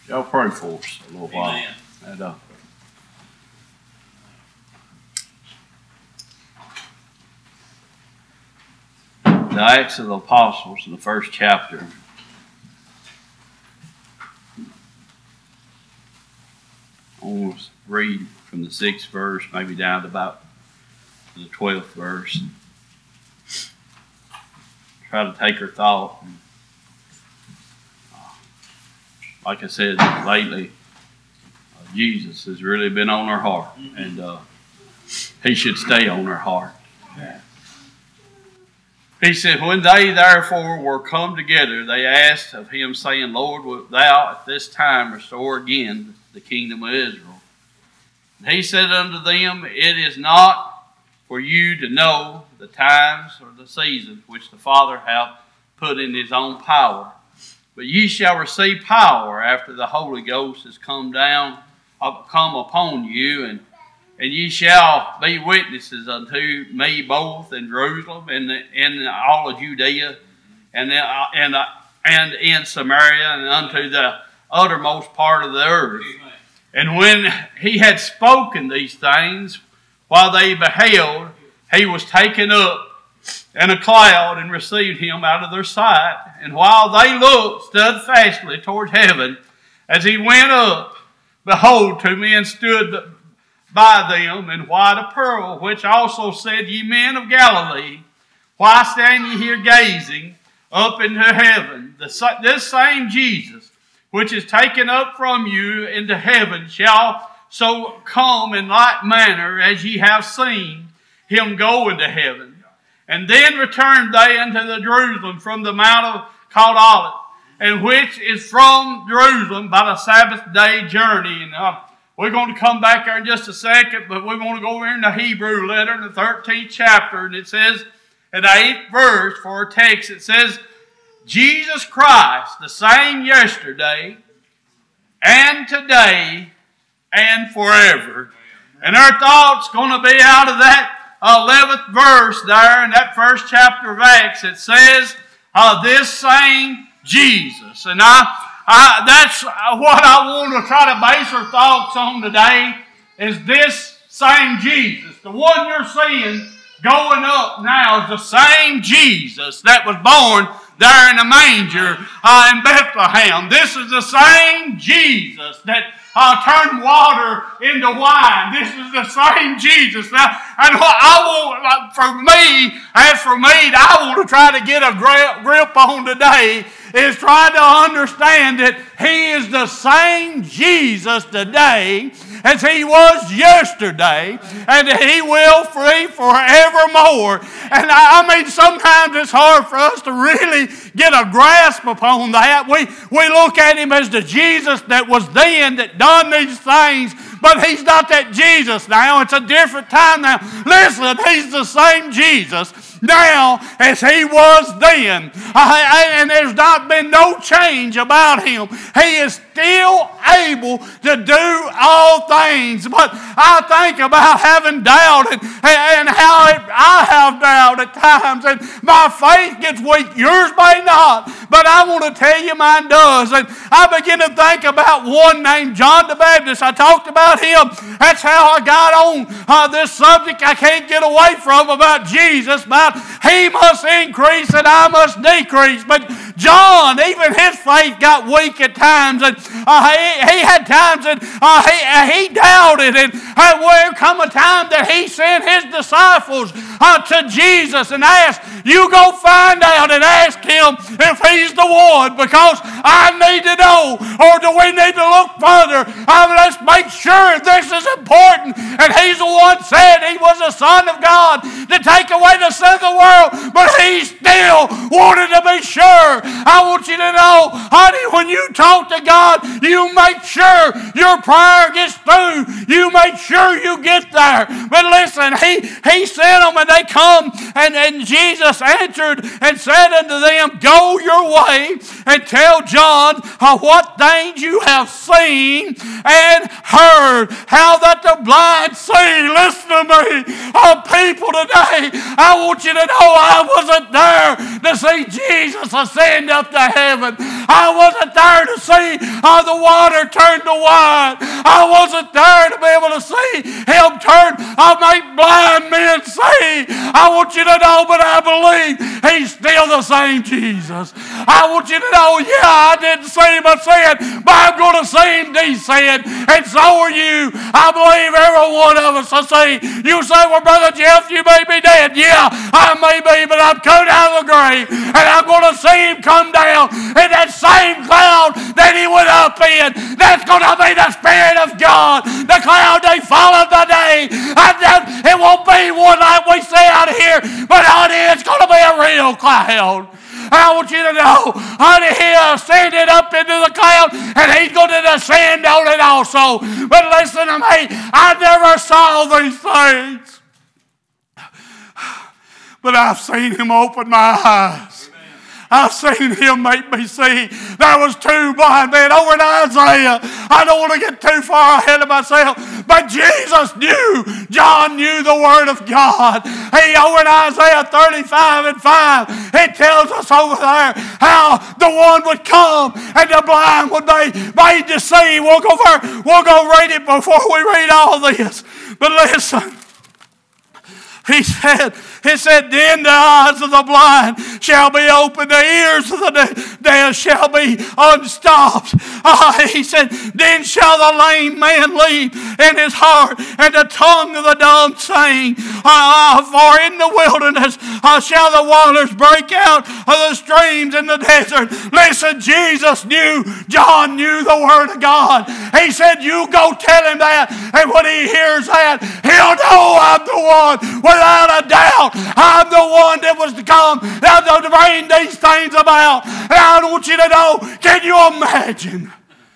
Y'all pray for us a little while. Amen. And, the Acts of the Apostles in the first chapter. I want to read from the 6th verse, maybe down to about the 12th verse. Try to take her thought. Like I said, lately, Jesus has really been on our heart, and He should stay on our heart. He said, when they therefore were come together, they asked of Him, saying, Lord, wilt Thou at this time restore again the kingdom of Israel? And He said unto them, it is not for you to know the times or the seasons which the Father hath put in His own power, but ye shall receive power after the Holy Ghost is come upon you, and ye shall be witnesses unto me both in Jerusalem and in all of Judea and in Samaria and unto the uttermost part of the earth. And when He had spoken these things, while they beheld, He was taken up in a cloud and received Him out of their sight. And while they looked steadfastly toward heaven, as He went up, behold, two men stood by them in white apparel, which also said, Ye men of Galilee, why stand ye here gazing up into heaven? This same Jesus, which is taken up from you into heaven, shall so come in like manner as ye have seen Him go into heaven. And then returned they unto the Jerusalem from the mount called Olivet, and which is from Jerusalem about a Sabbath day journey. And we're going to come back there in just a second, but we want to go over in the Hebrew letter in the 13th chapter, and it says in the 8th verse for our text, it says, Jesus Christ, the same yesterday and today and forever. And our thought's going to be out of that 11th verse there in that first chapter of Acts. It says, this same Jesus. And that's what I want to try to base our thoughts on today, is this same Jesus. The one you're seeing going up now is the same Jesus that was born there in the manger in Bethlehem. This is the same Jesus that turned water into wine. This is the same Jesus. Now, and what I want, I want to try to get a grip on today is trying to understand that He is the same Jesus today as He was yesterday, and that He will be forevermore. And I mean, sometimes it's hard for us to really get a grasp upon that. We look at Him as the Jesus that was then, that done these things, but He's not that Jesus now. It's a different time now. Listen, He's the same Jesus now as He was then. And there's not been no change about Him. He is still able to do all things. But I think about having doubted and how I have doubted at times, and my faith gets weak. Yours may not, but I want to tell you mine does. And I begin to think about one named John the Baptist. I talked about him. That's how I got on this subject I can't get away from about Jesus, about He must increase and I must decrease. But John, even his faith got weak at times, and he had times that he doubted, and there come a time that he sent his disciples to Jesus and asked, you go find out and ask Him if He's the one, because I need to know, or do we need to look further? Let's make sure this is important. And He's the one said He was the Son of God to take away the sin of the world, but He still wanted to be sure. I want you to know, honey, when you talk to God, you make sure your prayer gets through. You make sure you get there. But listen, He sent them, and they come, and Jesus answered and said unto them, go your way and tell John what things you have seen and heard, how that the blind see. Listen to me, people today, I want you to know I wasn't there to see Jesus ascend hand up to heaven. I wasn't there to see the water turn to wine. I wasn't there to be able to see him turn, make blind men see. I want you to know, but I believe he's still the same Jesus. I want you to know, yeah, I didn't see him ascend, but I'm going to see him descend, and so are you. I believe every one of us will see. You say, well, Brother Jeff, you may be dead. Yeah, I may be, but I'm coming out of the grave, and I'm going to see him come down in that same cloud that he went up in. That's going to be the Spirit of God, the cloud they followed today. It won't be one like we see out here, but honey, it's going to be a real cloud. I want you to know, honey, he ascended up into the cloud, and he's going to descend on it also. But listen to me, I never saw these things, but I've seen him open my eyes. I've seen him make me see. There was two blind men over in Isaiah. I don't want to get too far ahead of myself, but Jesus knew, John knew the Word of God. Over in Isaiah 35 and 5, it tells us over there how the one would come and the blind would be made to see. We'll go read it before we read all this. But listen. He said, then the eyes of the blind shall be opened, the ears of the deaf shall be unstopped. He said, then shall the lame man leap in his heart, and the tongue of the dumb sing. For in the wilderness shall the waters break out of the streams in the desert. Listen, Jesus knew, John knew the Word of God. He said, you go tell him that, and when he hears that, he'll know I'm the one. Without a doubt, I'm the one that was to come to bring these things about. And I want you to know, can you imagine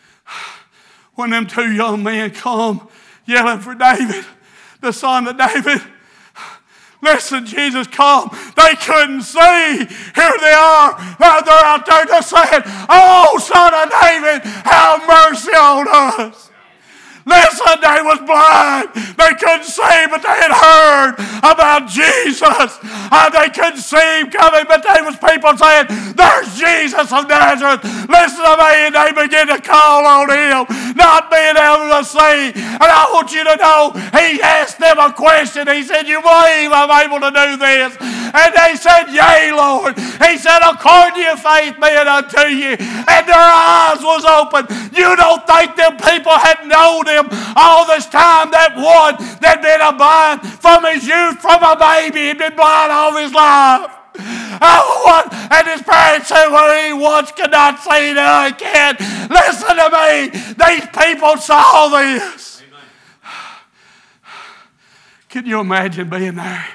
when them two young men come yelling for David, the son of David? Listen, Jesus come. They couldn't see. Here they are. They're out there just saying, oh, son of David, have mercy on us. Listen, they was blind. They couldn't see, but they had heard about Jesus. They couldn't see him coming, but there was people saying, there's Jesus of Nazareth. Listen to me, and they began to call on him, not being able to see. And I want you to know, he asked them a question. He said, you believe I'm able to do this? And they said, yea, Lord. He said, according to your faith be it unto you. And their eyes was open. You don't think them people had known him all this time? That one that been blind from his youth, from a baby, he'd been blind all his life. And his parents said, well, he once could not see, now he can. Listen to me. These people saw this. Amen. Can you imagine being there?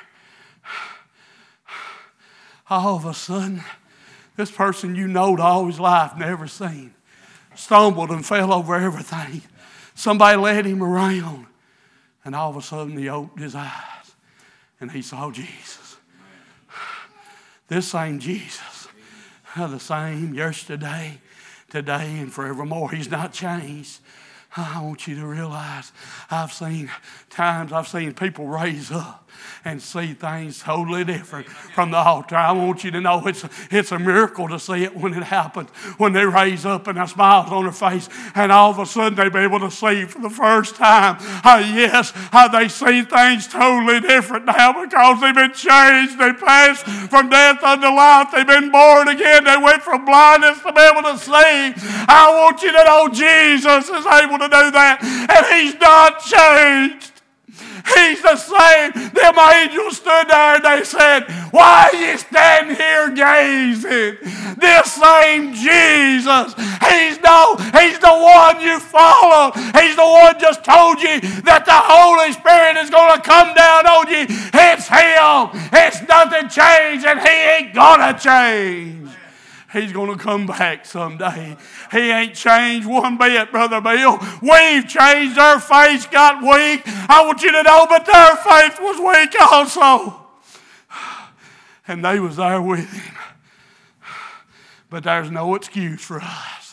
All of a sudden, this person you knowed all his life, never seen, stumbled and fell over everything. Somebody led him around, and all of a sudden he opened his eyes, and he saw Jesus. This same Jesus, the same yesterday, today, and forevermore. He's not changed. I want you to realize I've seen people raise up and see things totally different from the altar. I want you to know it's a miracle to see it when it happens, when they raise up and a smile's on their face, and all of a sudden they be able to see for the first time. They see things totally different now because they've been changed. They passed from death unto life. They've been born again. They went from blindness to be able to see. I want you to know Jesus is able to do that, and he's not changed. He's the same. Them angels stood there and they said, why are you standing here gazing? This same Jesus, he's the one you follow. He's the one just told you that the Holy Spirit is going to come down on you. It's him. It's nothing changed, and he ain't going to change. He's going to come back someday. He ain't changed one bit, Brother Bill. We've changed. Our faith got weak. I want you to know, but their faith was weak also. And they was there with him. But there's no excuse for us.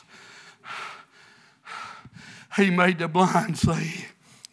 He made the blind see.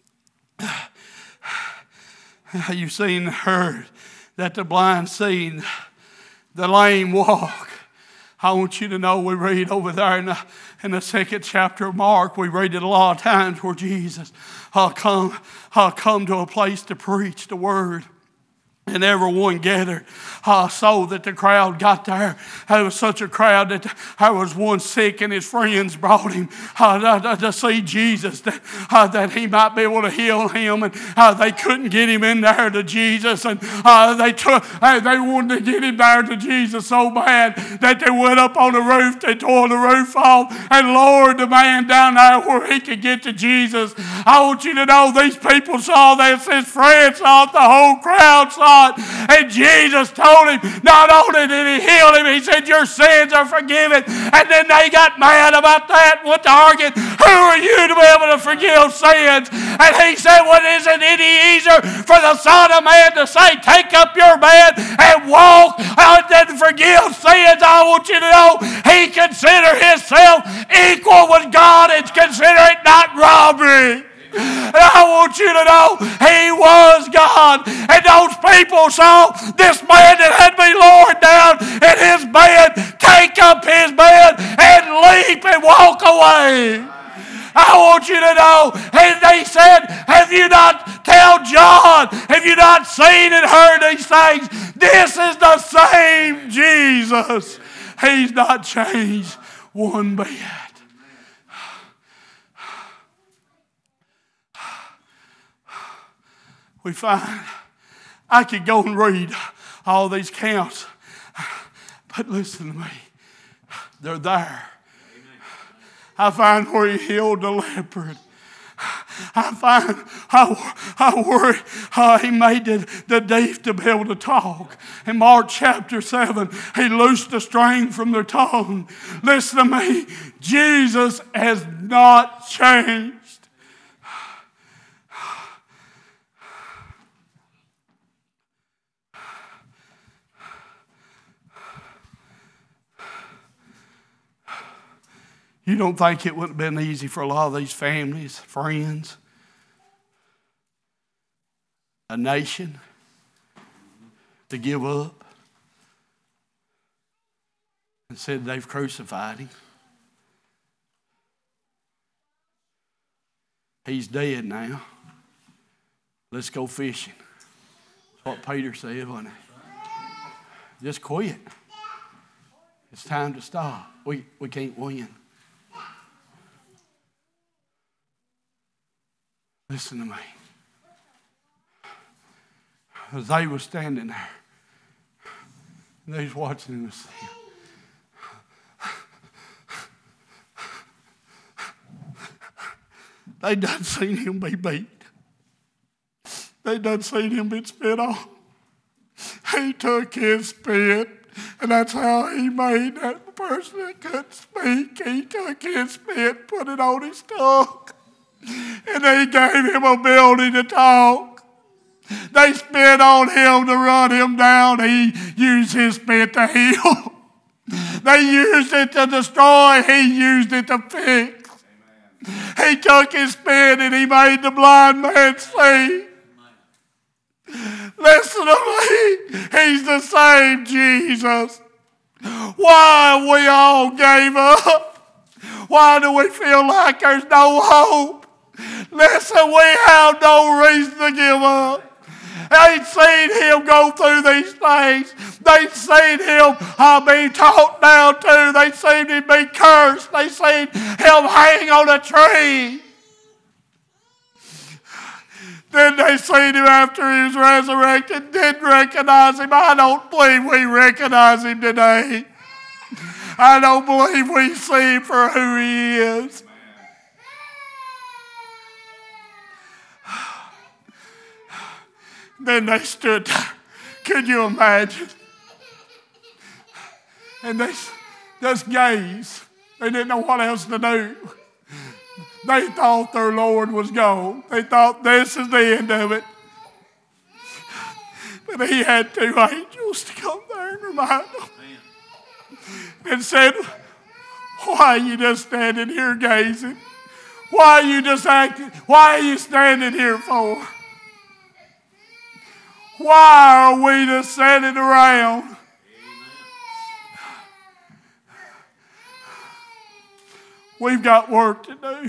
You've seen and heard that the blind see, the lame walk. I want you to know we read over there in the second chapter of Mark, we read it a lot of times where Jesus come to a place to preach the word. And everyone gathered so that the crowd got there. There was such a crowd that there was one sick and his friends brought him to see Jesus that he might be able to heal him. And they couldn't get him in there to Jesus. And they wanted to get him there to Jesus so bad that they went up on the roof. They tore the roof off and lowered the man down there where he could get to Jesus. I want you to know these people saw this. His friends saw it. The whole crowd saw it. And Jesus told him, not only did he heal him, he said, your sins are forgiven. And then they got mad about that, went to argue, who are you to be able to forgive sins? And he said, well, isn't it easier for the Son of Man to say, take up your bed and walk and forgive sins? I want you to know, he considered himself equal with God and consider it not robbery. And I want you to know he was God. And those people saw this man that had been lowered down in his bed take up his bed and leap and walk away. I want you to know, and they said, have you not told John, have you not seen and heard these things? This is the same Jesus. He's not changed one bit. We find, I could go and read all these counts, but listen to me, they're there. I find where he healed the leopard. I find how he made the deaf to be able to talk. In Mark chapter 7, he loosed the string from their tongue. Listen to me, Jesus has not changed. You don't think it wouldn't have been easy for a lot of these families, friends, a nation to give up and said they've crucified him? He's dead now. Let's go fishing. That's what Peter said, wasn't it? Just quit. It's time to stop. We can't win. Listen to me. As they were standing there, and they was watching us. They done seen him be beat. They done seen him be spit on. He took his spit, and that's how he made that person that couldn't speak. He took his spit, put it on his tongue. And they gave him ability to talk. They spit on him to run him down. He used his spit to heal. They used it to destroy. He used it to fix. Amen. He took his spit and he made the blind man see. Listen to me. He's the same Jesus. Why we all gave up? Why do we feel like there's no hope? Listen, we have no reason to give up. They've seen him go through these things. They've seen him be talked down to. They've seen him be cursed. They've seen him hang on a tree. Then they seen him after he was resurrected, didn't recognize him. I don't believe we recognize him today. I don't believe we see him for who he is. Then they stood there. Could you imagine? And they just gazed. They didn't know what else to do. They thought their Lord was gone. They thought this is the end of it. But he had two angels to come there and remind them. And said, why are you just standing here gazing? Why are you just acting? Why are you standing here for? Why are we just standing around? We've got work to do.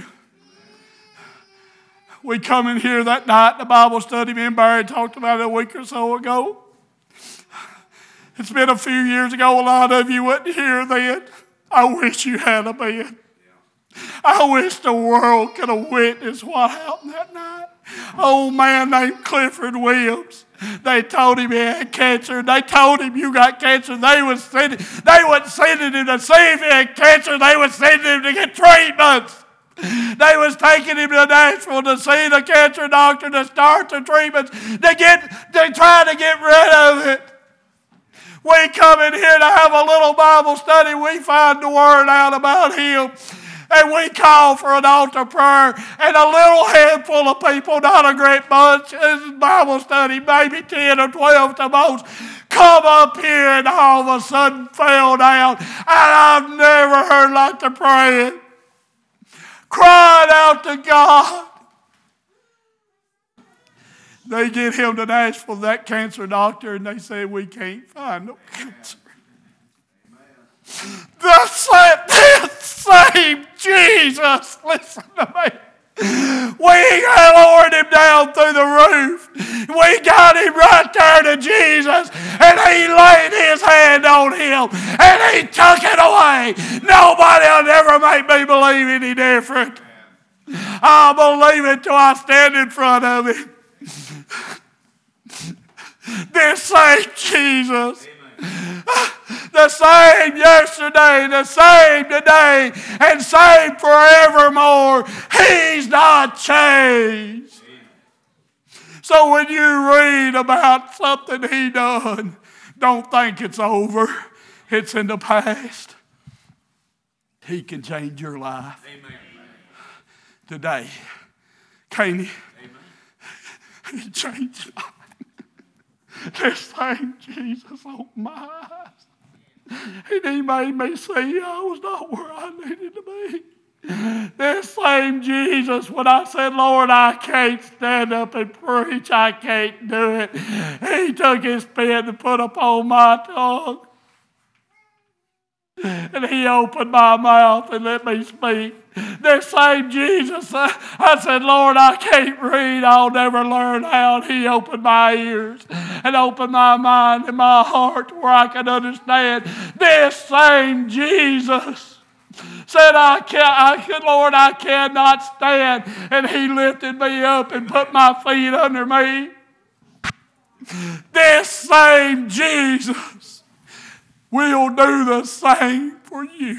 We come in here that night in the Bible study, me and Barry talked about it a week or so ago. It's been a few years ago. A lot of you wasn't here then. I wish you had been. I wish the world could have witnessed what happened that night. Old man named Clifford Williams. They told him he had cancer. They told him you got cancer. They wasn't sending him to see if he had cancer. They was sending him to get treatments. They was taking him to Nashville to see the cancer doctor to start the treatments to try to get rid of it. We come in here to have a little Bible study. We find the word out about him. And we call for an altar prayer. And a little handful of people, not a great bunch, this is Bible study, maybe 10 or 12 to most, come up here and all of a sudden fell down. And I've never heard like the praying. Cried out to God. They get him to Nashville, that cancer doctor, and they say, we can't find no cancer. The same Jesus, listen to me. We lowered him down through the roof. We got him right there to Jesus, and he laid his hand on him, and he took it away. Nobody will ever make me believe any different. I'll believe it till I stand in front of him. This same Jesus. The same yesterday, the same today, and same forevermore. He's not changed. So when you read about something he done, don't think it's over. It's in the past. He can change your life. Amen. Today. Can't he? Amen. He changed mine. This same Jesus opened my eyes. And he made me see I was not where I needed to be. This same Jesus, when I said, Lord, I can't stand up and preach, I can't do it, he took his pen and put upon my tongue. And he opened my mouth and let me speak. This same Jesus, I said, Lord, I can't read. I'll never learn how. And he opened my ears and opened my mind and my heart where I could understand. This same Jesus said, Lord, I cannot stand. And he lifted me up and put my feet under me. This same Jesus will do the same for you.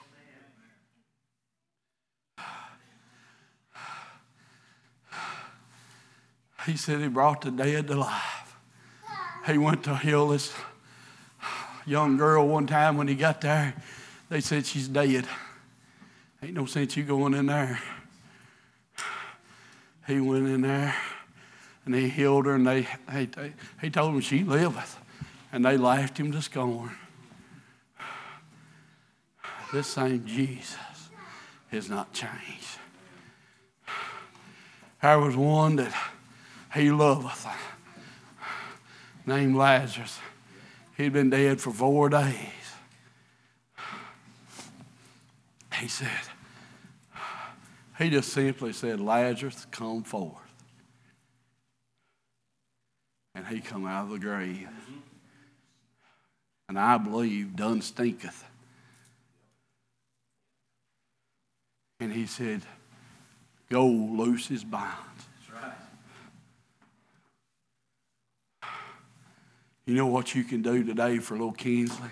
He said he brought the dead to life. He went to heal this young girl one time. When he got there, they said she's dead. Ain't no sense you going in there. He went in there and he healed her, and he told them she liveth. And they laughed him to scorn. This same Jesus has not changed. There was one that he loveth, named Lazarus. He'd been dead for 4 days. He said, he just simply said, Lazarus, come forth. And he come out of the grave. And I believe done stinketh. And he said, go loose his bonds. That's right. You know what you can do today for little Kingsley?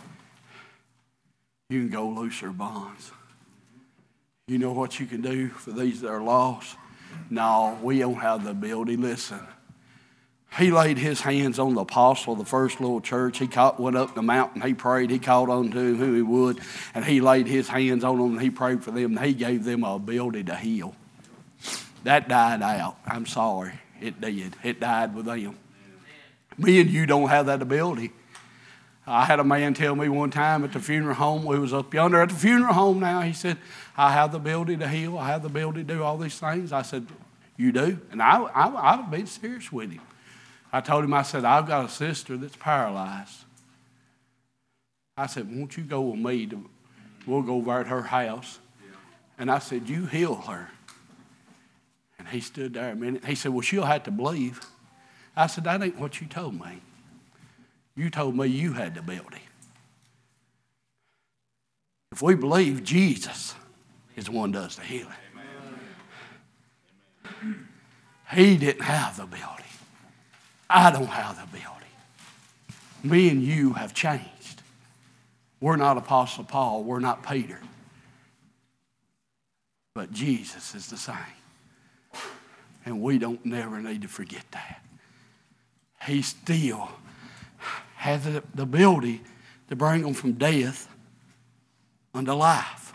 You can go loose their bonds. You know what you can do for these that are lost? No, we don't have the ability. Listen. He laid his hands on the apostle of the first little church. He went up the mountain. He prayed. He called on to him who he would. And he laid his hands on them and he prayed for them. And he gave them an ability to heal. That died out. I'm sorry. It did. It died with them. Me and you don't have that ability. I had a man tell me one time at the funeral home. We was up yonder at the funeral home now. He said, I have the ability to heal. I have the ability to do all these things. I said, you do? And I've been serious with him. I told him, I said, I've got a sister that's paralyzed. I said, won't you go with me? We'll go over at her house And I said, you heal her. And he stood there a minute. He said, well, she'll have to believe. I said, that ain't what you told me. You told me you had the ability. If we believe Jesus is the one who does the healing. Amen. He didn't have the ability. I don't have the ability. Me and you have changed. We're not Apostle Paul. We're not Peter. But Jesus is the same. And we don't never need to forget that. He still has the ability to bring them from death unto life.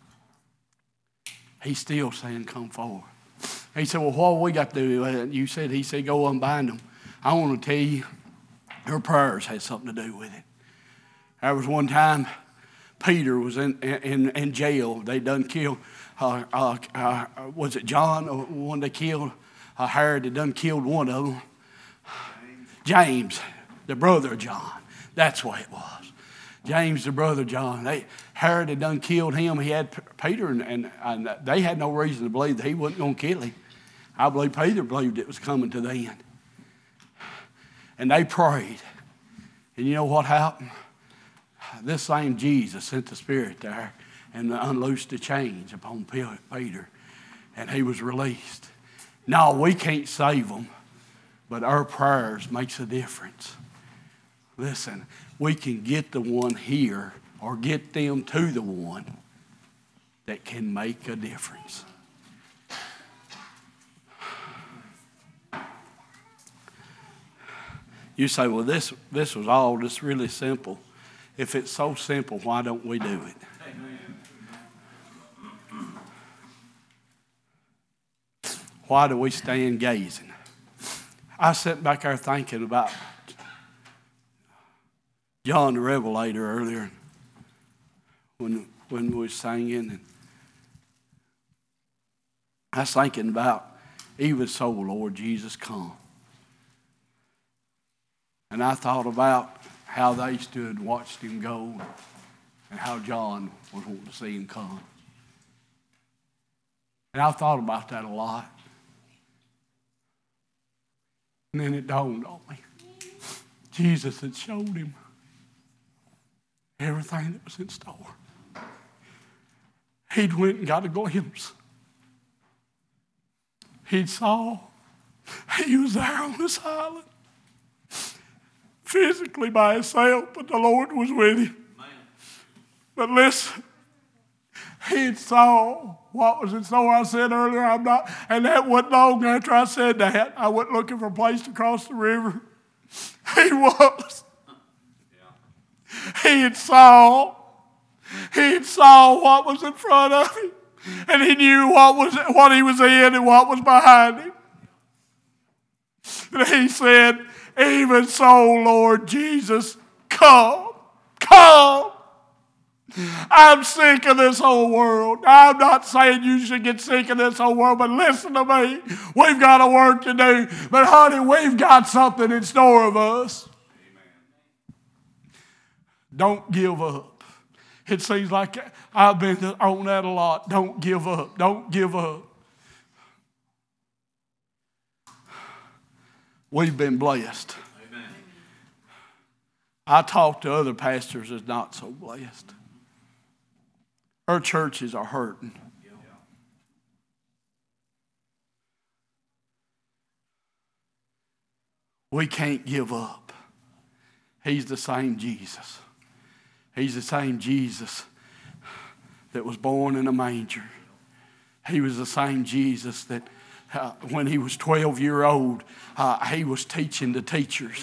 He's still saying, come forward. He said, well, what we got to do? You said, he said, go unbind them. I want to tell you, your prayers had something to do with it. There was one time Peter was in jail. They done killed, was it John, or one they killed? Herod had done killed one of them. James, the brother of John. That's what it was. James, the brother of John. Herod had done killed him. He had Peter, and they had no reason to believe that he wasn't going to kill him. I believe Peter believed it was coming to the end. And they prayed. And you know what happened? This same Jesus sent the Spirit there and unloosed the chains upon Peter. And he was released. No, we can't save them, but our prayers makes a difference. Listen, we can get the one here or get them to the one that can make a difference. You say, well, this was all just really simple. If it's so simple, why don't we do it? Why do we stand gazing? I sat back there thinking about John the Revelator earlier when we were singing. And I was thinking about, even so, Lord Jesus, come. And I thought about how they stood and watched him go and how John was wanting to see him come. And I thought about that a lot. And then it dawned on me. Jesus had showed him everything that was in store. He'd went and got a glimpse. He saw he was there on this island, physically by himself, but the Lord was with him. Man. But listen, he saw what was in store. I said earlier, I'm not, and that wasn't long after I said that. I went looking for a place to cross the river. He was. Yeah. He saw what was in front of him, and he knew what he was in and what was behind him. And he said, even so, Lord Jesus, come. I'm sick of this whole world. I'm not saying you should get sick of this whole world, but listen to me. We've got a work to do. But honey, we've got something in store of us. Amen. Don't give up. It seems like I've been on that a lot. Don't give up. Don't give up. We've been blessed. Amen. I talk to other pastors that's not so blessed. Our churches are hurting. We can't give up. He's the same Jesus. He's the same Jesus that was born in a manger. He was the same Jesus that when he was 12 years old, he was teaching the teachers.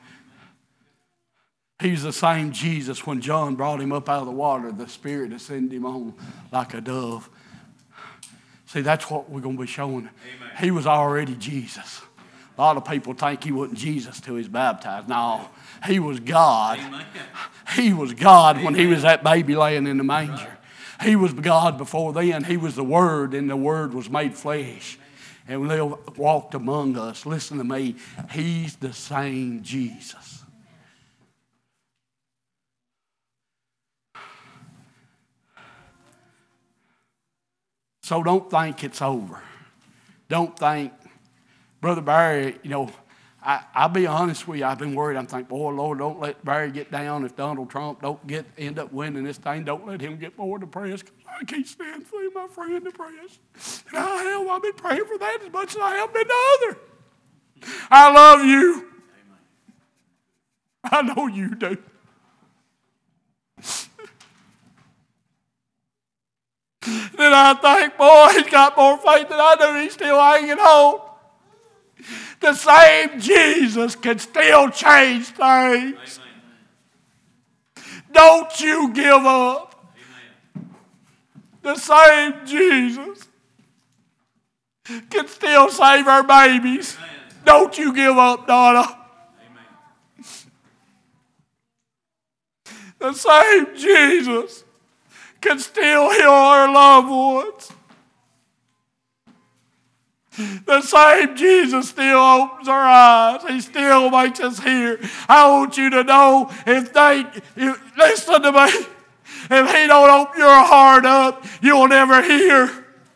He's the same Jesus when John brought him up out of the water, the Spirit ascended him on like a dove. See, that's what we're going to be showing. Amen. He was already Jesus. A lot of people think he wasn't Jesus till he was baptized. No, he was God. Amen. He was God. Amen. When he was that baby laying in the manger. Right. He was God before then. He was the Word, and the Word was made flesh. And they walked among us. Listen to me. He's the same Jesus. So don't think it's over. Don't think, Brother Barry, I'll be honest with you, I've been worried. I'm thinking, boy, Lord, don't let Barry get down. If Donald Trump don't end up winning this thing, don't let him get more depressed, because I can't stand seeing my friend depressed. And I've been praying for that as much as I have been the other. I love you. I know you do. Then I think, boy, he's got more faith than I do. He's still hanging on. The same Jesus can still change things. Amen. Don't you give up. Amen. The same Jesus can still save our babies. Amen. Don't you give up, Donna. Amen. The same Jesus can still heal our loved ones. The same Jesus still opens our eyes. He still makes us hear. I want you to know, listen to me, if he don't open your heart up, you'll never hear.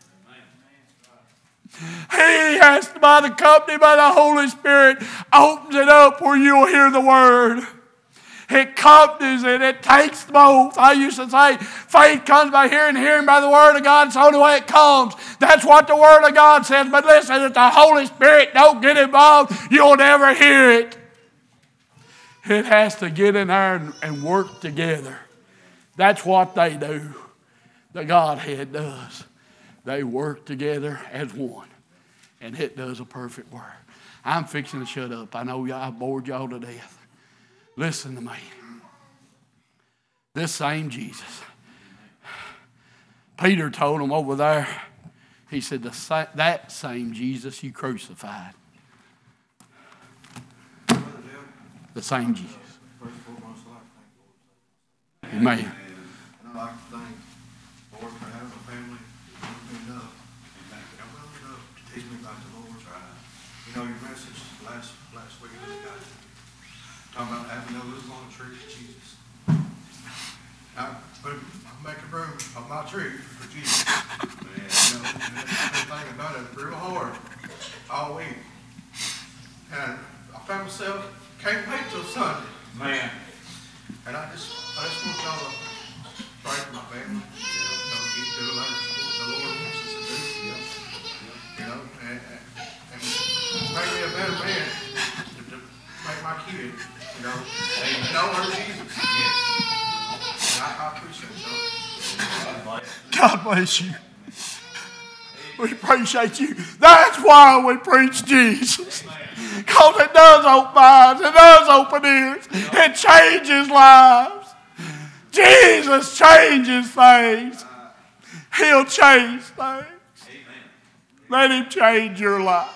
He has to, by the company, by the Holy Spirit, opens it up where you'll hear the word. It accompanies it. It takes both. I used to say, faith comes by hearing, hearing by the word of God. It's the only way it comes. That's what the word of God says. But listen, if the Holy Spirit don't get involved, you'll never hear it. It has to get in there and work together. That's what they do. The Godhead does. They work together as one. And it does a perfect work. I'm fixing to shut up. I know I bored y'all to death. Listen to me. This same Jesus. Peter told him over there, he said, that same Jesus you crucified. The same Jesus. Amen. And I like to thank the Lord for having a family that woke me up to teach me about the Lord's right. Your message last week talking about having no lose on the tree for Jesus. I'm making room on my tree for Jesus. I've been thinking about it real hard all week. And I found myself, can't wait till Sunday. Man. And I just want y'all to pray for my family. Keep doing what the Lord wants us to do. And make me a better man to make my kid. Know her Jesus. Yes. I appreciate y'all. God bless you. We appreciate you. That's why we preach Jesus. Because it does open eyes. It does open ears. It changes lives. Jesus changes things. He'll change things. Let him change your life.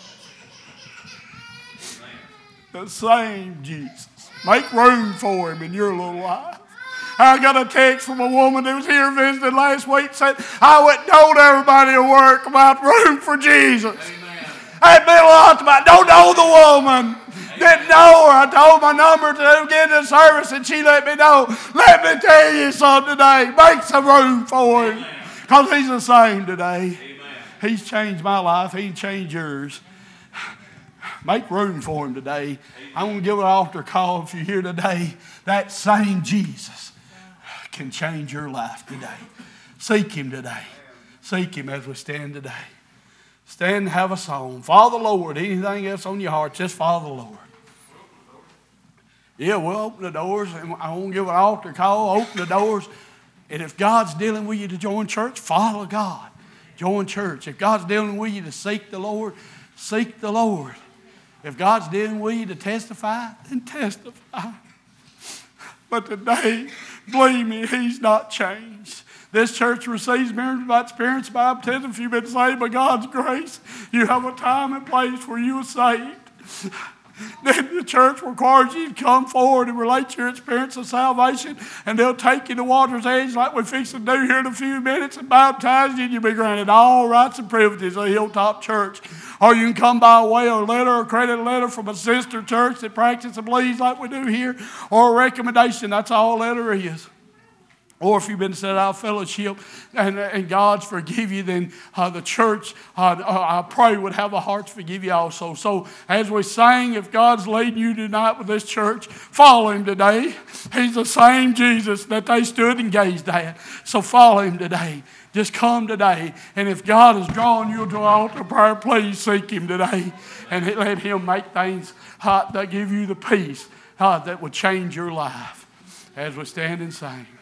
The same Jesus. Make room for him in your little life. I got a text from a woman that was here visiting last week, said, I wouldn't told everybody at work about room for Jesus. That meant a lot to me. I don't know the woman. Didn't know her. I told my number to get in the service, and she let me know. Let me tell you something today. Make some room for him. Because he's the same today. He's changed my life. He changed yours. Make room for him today. I want to give an altar call if you're here today. That same Jesus can change your life today. Seek him today. Seek him as we stand today. Stand and have a song. Follow the Lord. Anything else on your heart, just follow the Lord. Yeah, we'll open the doors. And I want to give an altar call. Open the doors. And if God's dealing with you to join church, follow God. Join church. If God's dealing with you to seek the Lord, seek the Lord. If God's dealing with you to testify, then testify. But today, believe me, he's not changed. This church receives miracles by experience, baptism. If you've been saved by God's grace, you have a time and place where you are saved. Then the church requires you to come forward and relate your experience of salvation, and they'll take you to water's edge like we're fixing to do here in a few minutes and baptize you, and you'll be granted all rights and privileges of Hilltop Church. Or you can come by way of a letter or credit letter from a sister church that practices and believes like we do here, or a recommendation. That's all a letter is. Or if you've been set out of fellowship and God's forgive you, then the church, I pray, would have a heart to forgive you also. So as we sang, if God's leading you tonight with this church, follow Him today. He's the same Jesus that they stood and gazed at. So follow Him today. Just come today. And if God is drawing you to an altar prayer, please seek Him today. And let Him make things that give you the peace that will change your life as we stand and sing.